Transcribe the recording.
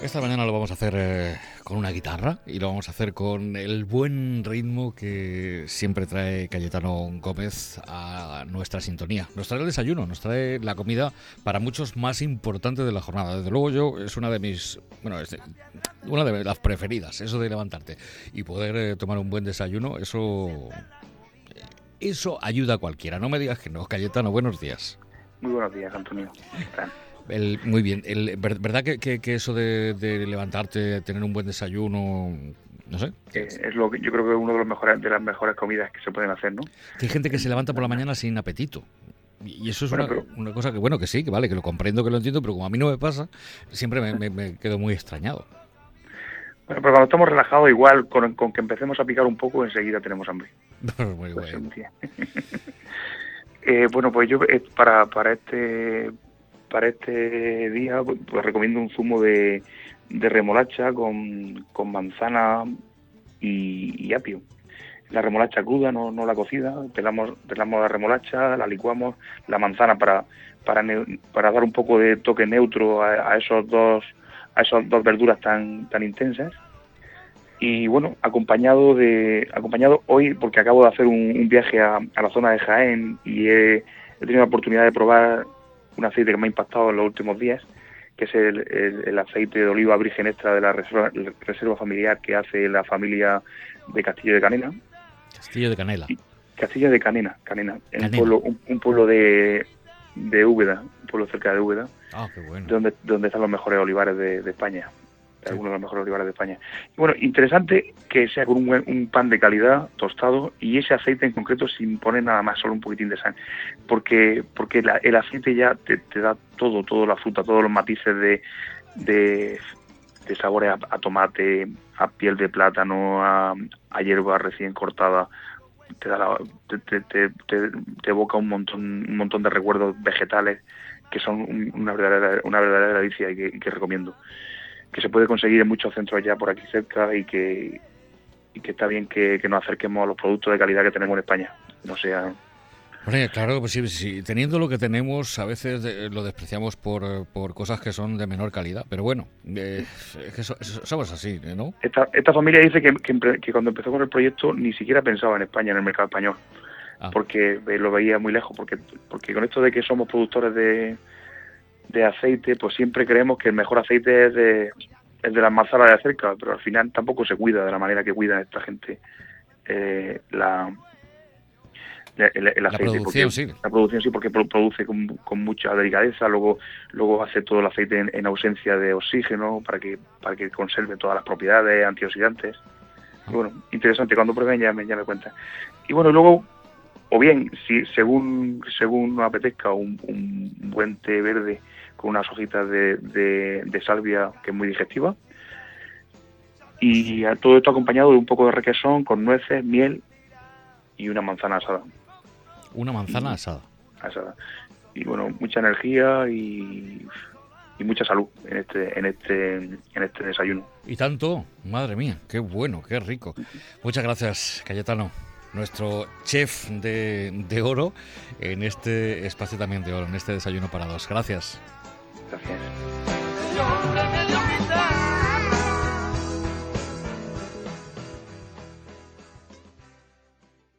Esta mañana lo vamos a hacer con una guitarra y lo vamos a hacer con el buen ritmo que siempre trae Cayetano Gómez a nuestra sintonía. Nos trae el desayuno, nos trae la comida para muchos más importante de la jornada. Desde luego yo es una de mis, una de las preferidas, eso de levantarte y poder tomar un buen desayuno, eso ayuda a cualquiera. No me digas que no. Cayetano, buenos días. Muy buenos días, Antonio. Muy bien. ¿Verdad que eso de levantarte, tener un buen desayuno, no sé? Es lo que yo creo que es uno de las mejores comidas que se pueden hacer, ¿no? Que hay gente que se levanta por la mañana sin apetito. Y eso es una cosa que sí, que vale, que lo comprendo, que lo entiendo, pero como a mí no me pasa, siempre me quedo muy extrañado. Bueno, pero cuando estamos relajados, igual con que empecemos a picar un poco, enseguida tenemos hambre. Muy bueno. Bueno, pues yo para este día pues recomiendo un zumo de remolacha con manzana y apio. La remolacha cruda, no la cocida, pelamos la remolacha, la licuamos, la manzana para dar un poco de toque neutro a esas dos verduras tan intensas. Y bueno, acompañado hoy, porque acabo de hacer un viaje a la zona de Jaén y he tenido la oportunidad de probar un aceite que me ha impactado en los últimos días, que es el aceite de oliva virgen extra de la reserva familiar que hace la familia de Castillo de Canena. Castillo de Canela. Castillo de Canena. Un pueblo de Úbeda, un pueblo cerca de Úbeda. Ah, qué bueno. Donde están los mejores olivares de España. Algunos de los mejores olivares de España. Y bueno, interesante que sea con un pan de calidad, tostado, y ese aceite en concreto sin poner nada más, solo un poquitín de sal. Porque el aceite ya te da todo la fruta, todos los matices de sabores a tomate, a piel de plátano, a hierba recién cortada. Te evoca un montón de recuerdos vegetales que son una verdadera delicia y que recomiendo. Que se puede conseguir en muchos centros ya por aquí cerca y que está bien que nos acerquemos a los productos de calidad que tenemos en España. No sea... Bueno, claro, pues sí, teniendo lo que tenemos, a veces lo despreciamos por cosas que son de menor calidad, pero bueno, es que somos así, ¿no? Esta familia dice que cuando empezó con el proyecto ni siquiera pensaba en España, en el mercado español, porque lo veía muy lejos, porque con esto de que somos productores de aceite, pues siempre creemos que el mejor aceite es de las manzanas de cerca, pero al final tampoco se cuida de la manera que cuida esta gente el aceite. La producción, sí. La producción sí, porque produce con mucha delicadeza, luego hace todo el aceite en ausencia de oxígeno para que conserve todas las propiedades antioxidantes. Y bueno, interesante, cuando prueben ya me cuentan. Y bueno, luego, o bien, si según nos apetezca, un buen té verde con unas hojitas de salvia, que es muy digestiva, y todo esto acompañado de un poco de requesón con nueces, miel y una manzana asada. Una manzana asada. Y bueno, mucha energía y mucha salud en este desayuno. Y tanto, madre mía, qué bueno, qué rico. Muchas gracias, Cayetano, nuestro chef de oro en este espacio también de oro, en este desayuno para dos. Gracias. Gracias.